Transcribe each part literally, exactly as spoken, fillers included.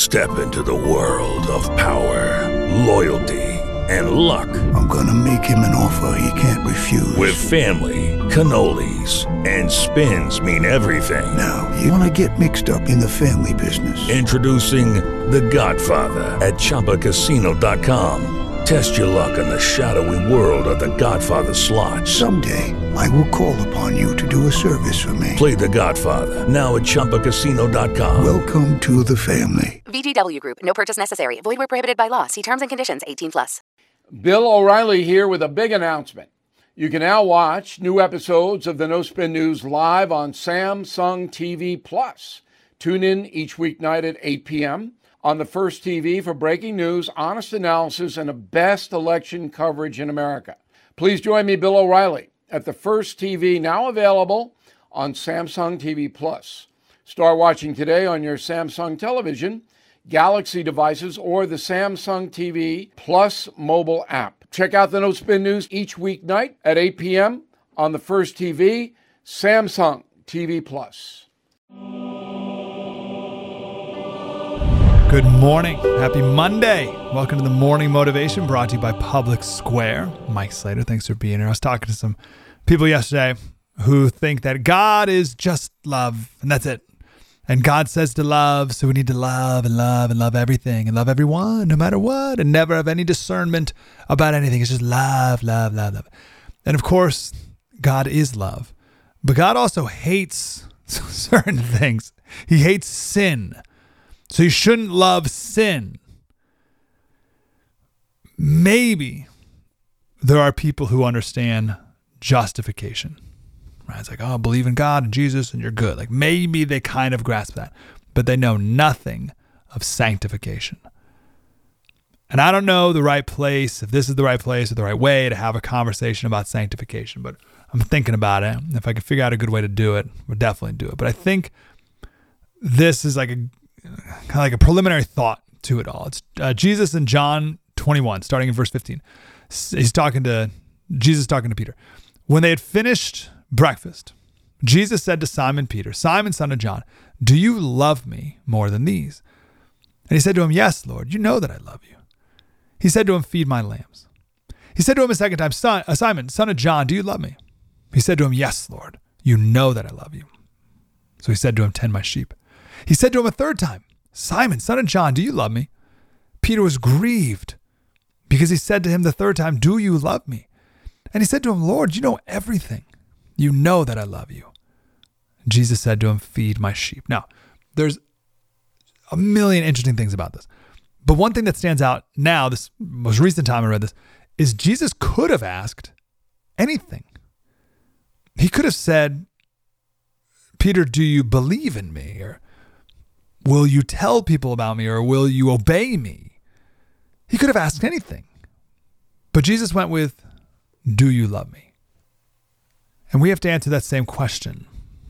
Step into the world of power, loyalty, and luck. I'm gonna make him an offer he can't refuse. With family, cannolis, and spins mean everything. Now, you wanna get mixed up in the family business. Introducing The Godfather at Chumba Casino dot com. Test your luck in the shadowy world of The Godfather slot. Someday, I will call upon you to do a service for me. Play The Godfather, now at Chumba Casino dot com. Welcome to the family. V G W Group. No purchase necessary. Void where prohibited by law. See terms and conditions. eighteen plus. Bill O'Reilly here with a big announcement. You can now watch new episodes of the No Spin News live on Samsung T V Plus. Tune in each weeknight at eight p.m. on the First T V for breaking news, honest analysis, and the best election coverage in America. Please join me, Bill O'Reilly, at the First T V, now available on Samsung T V Plus. Start watching today on your Samsung television, Galaxy devices, or the Samsung T V Plus mobile app. Check out the No Spin News each weeknight at eight p.m. on the First T V, Samsung T V Plus. Good morning. Happy Monday. Welcome to the Morning Motivation, brought to you by Public Square. Mike Slater, thanks for being here. I was talking to some people yesterday who think that God is just love, and that's it. And God says to love, so we need to love and love and love everything and love everyone, no matter what, and never have any discernment about anything. It's just love, love, love, love. And of course, God is love. But God also hates certain things. He hates sin. So you shouldn't love sin. Maybe there are people who understand justification. Right? It's like, oh, believe in God and Jesus and you're good. Like maybe they kind of grasp that, but they know nothing of sanctification. And I don't know the right place, if this is the right place or the right way to have a conversation about sanctification, but I'm thinking about it. If I can figure out a good way to do it, we'll definitely do it. But I think this is like a kind of like a preliminary thought to it all. It's uh, Jesus in John twenty-one, starting in verse fifteen. He's talking to, Jesus talking to Peter. When they had finished breakfast, Jesus said to Simon Peter, Simon, son of John, do you love me more than these? And he said to him, yes, Lord, you know that I love you. He said to him, feed my lambs. He said to him a second time, son, uh, Simon, son of John, do you love me? He said to him, yes, Lord, you know that I love you. So he said to him, tend my sheep. He said to him a third time, Simon, son of John, do you love me? Peter was grieved because he said to him the third time, do you love me? And he said to him, Lord, you know everything. You know that I love you. Jesus said to him, feed my sheep. Now, there's a million interesting things about this. But one thing that stands out now, this most recent time I read this, is Jesus could have asked anything. He could have said, Peter, do you believe in me? Or will you tell people about me? Or will you obey me? He could have asked anything. But Jesus went with, do you love me? And we have to answer that same question.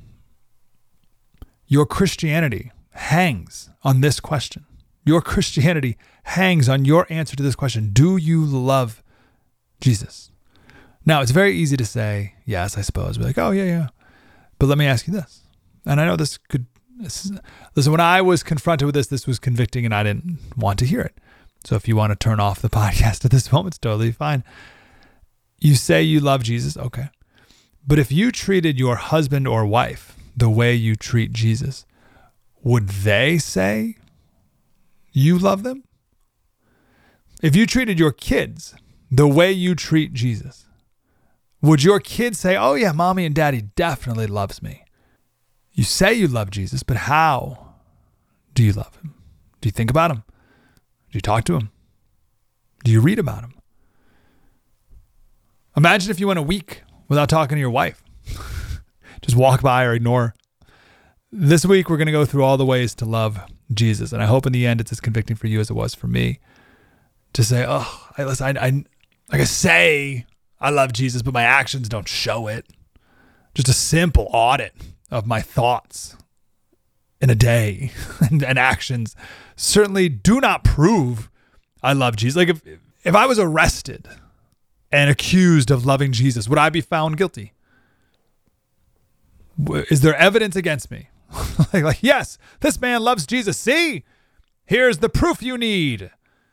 Your Christianity hangs on this question. Your Christianity hangs on your answer to this question. Do you love Jesus? Now, it's very easy to say, yes, I suppose. We're like, oh, yeah, yeah. But let me ask you this. And I know this could, this is, listen, when I was confronted with this, this was convicting and I didn't want to hear it. So if you want to turn off the podcast at this moment, it's totally fine. You say you love Jesus, okay. But if you treated your husband or wife the way you treat Jesus, would they say you love them? If you treated your kids the way you treat Jesus, would your kids say, oh yeah, mommy and daddy definitely loves me? You say you love Jesus, but how do you love him? Do you think about him? Do you talk to him? Do you read about him? Imagine if you went a week without talking to your wife. Just walk by or ignore. This week, we're going to go through all the ways to love Jesus. And I hope in the end, it's as convicting for you as it was for me to say, oh, I, listen, I, I, like I say, I love Jesus, but my actions don't show it. Just a simple audit of my thoughts in a day and, and actions certainly do not prove I love Jesus. Like if, if I was arrested and accused of loving Jesus, would I be found guilty? Is there evidence against me? like, like, yes, this man loves Jesus. See, Here's the proof you need.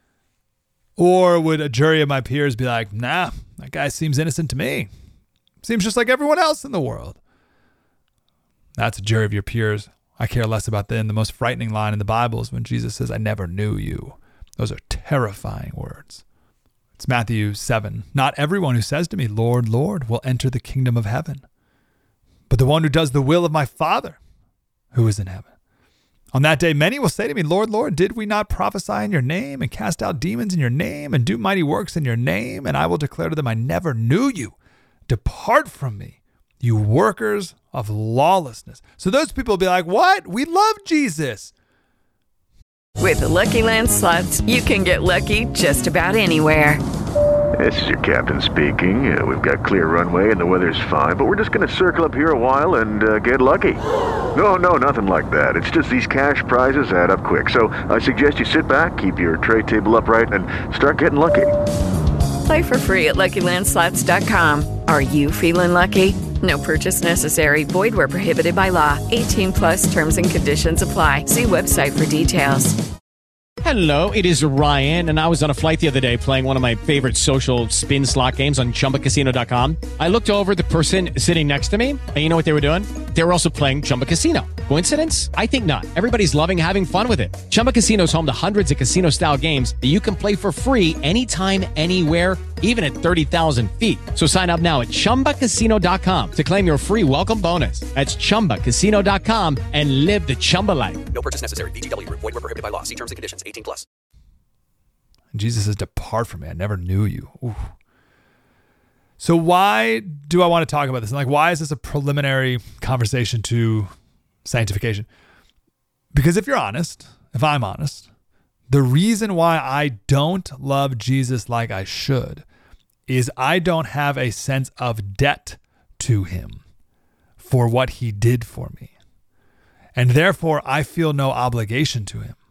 Or would a jury of my peers be like, nah, that guy seems innocent to me. Seems just like everyone else in the world. That's a jury of your peers. I care less about them. The most frightening line in the Bible is when Jesus says, I never knew you. Those are terrifying words. It's Matthew seven. Not everyone who says to me, Lord, Lord, will enter the kingdom of heaven, but the one who does the will of my Father who is in heaven. On that day, many will say to me, Lord, Lord, did we not prophesy in your name and cast out demons in your name and do mighty works in your name? And I will declare to them, I never knew you. Depart from me, you workers of lawlessness. So those people will be like, what? We love Jesus. With the Lucky Land Slots, you can get lucky just about anywhere. This is your captain speaking. Uh, we've got clear runway and the weather's fine, but we're just going to circle up here a while and uh, get lucky. No, no, nothing like that. It's just these cash prizes add up quick. So I suggest you sit back, keep your tray table upright, and start getting lucky. Play for free at Lucky Land Slots dot com. Are you feeling lucky? No purchase necessary. Void where prohibited by law. eighteen plus terms and conditions apply. See website for details. Hello, it is Ryan, and I was on a flight the other day playing one of my favorite social spin slot games on Chumba Casino dot com. I looked over at the person sitting next to me, and you know what they were doing? They were also playing Chumba Casino. Coincidence? I think not. Everybody's loving having fun with it. Chumba Casino is home to hundreds of casino-style games that you can play for free anytime, anywhere, even at thirty thousand feet. So sign up now at Chumba Casino dot com to claim your free welcome bonus. That's Chumba Casino dot com and live the Chumba life. No purchase necessary. V G W. Void where prohibited by law. See terms and conditions. eighteen plus. Jesus says, depart from me. I never knew you. Ooh. So why do I want to talk about this? And like, why is this a preliminary conversation to sanctification? Because if you're honest, if I'm honest, the reason why I don't love Jesus like I should is I don't have a sense of debt to him for what he did for me. And therefore, I feel no obligation to him.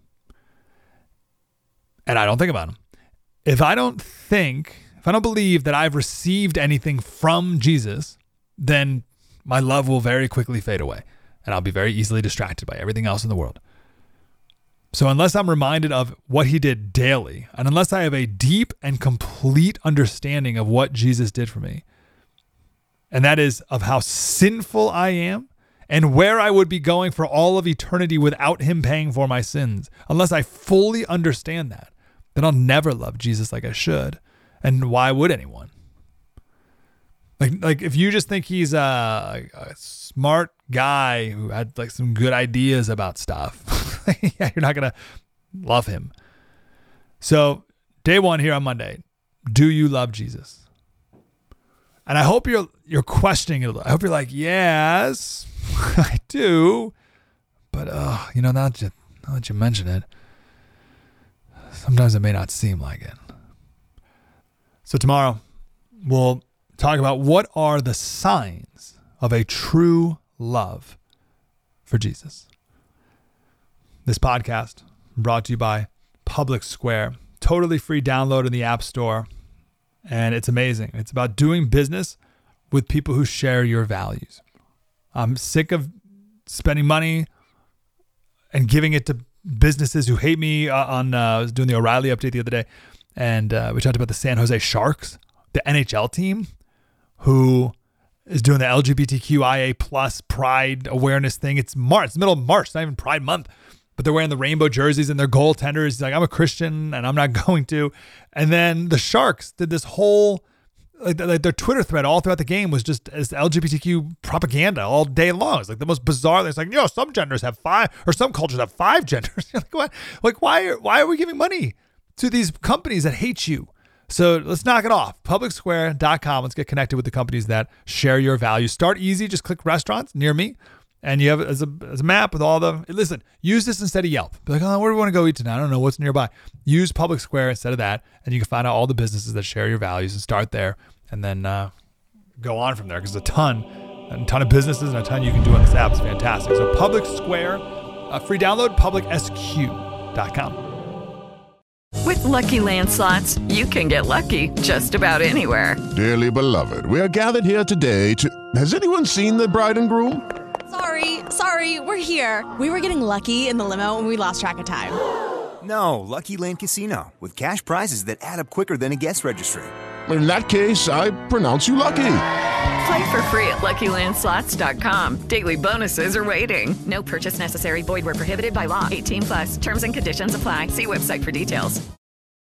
And I don't think about him. If I don't think, if I don't believe that I've received anything from Jesus, then my love will very quickly fade away. And I'll be very easily distracted by everything else in the world. So unless I'm reminded of what he did daily, and unless I have a deep and complete understanding of what Jesus did for me, and that is of how sinful I am and where I would be going for all of eternity without him paying for my sins, unless I fully understand that, then I'll never love Jesus like I should. And why would anyone? Like, like if you just think he's a, a smart guy who had like some good ideas about stuff, yeah, you're not going to love him. So day one here on Monday, do you love Jesus? And I hope you're, you're questioning it. I hope you're like, yes, I do. But, uh, you know, now that you, now that you mention it, sometimes it may not seem like it. So tomorrow we'll talk about what are the signs of a true love for Jesus. This podcast brought to you by Public Square, totally free download in the App Store. And it's amazing. It's about doing business with people who share your values. I'm sick of spending money and giving it to businesses who hate me. Uh, on uh, I was doing the O'Reilly update the other day, and uh, we talked about the San Jose Sharks, the N H L team, who is doing the L G B T Q I A plus pride awareness thing. It's March, it's the middle of March, it's not even Pride Month, but they're wearing the rainbow jerseys and their goaltender is like, I'm a Christian and I'm not going to. And then the Sharks did this whole, like, like their Twitter thread all throughout the game was just as L G B T Q propaganda all day long. It's like the most bizarre thing. It's like, you know, some genders have five, or some cultures have five genders. Like, what? Like, why, why are we giving money to these companies that hate you? So let's knock it off. public square dot com. Let's get connected with the companies that share your values. Start easy. Just click restaurants near me. And you have it as a, as a map with all the, listen, use this instead of Yelp. Be like, oh, where do we want to go eat tonight? I don't know what's nearby. Use Public Square instead of that. And you can find out all the businesses that share your values and start there. And then uh, go on from there because there's a ton, a ton of businesses and a ton you can do on this app. It's fantastic. So Public Square, uh, free download, public s q dot com. With Lucky Land Slots, you can get lucky just about anywhere. Dearly beloved, we are gathered here today to... Has anyone seen the bride and groom? Sorry, sorry, we're here. We were getting lucky in the limo and we lost track of time. No, Lucky Land Casino, with cash prizes that add up quicker than a guest registry. In that case, I pronounce you lucky. Play for free at Lucky Land Slots dot com. Daily bonuses are waiting. No purchase necessary. Void where prohibited by law. eighteen plus. Terms and conditions apply. See website for details.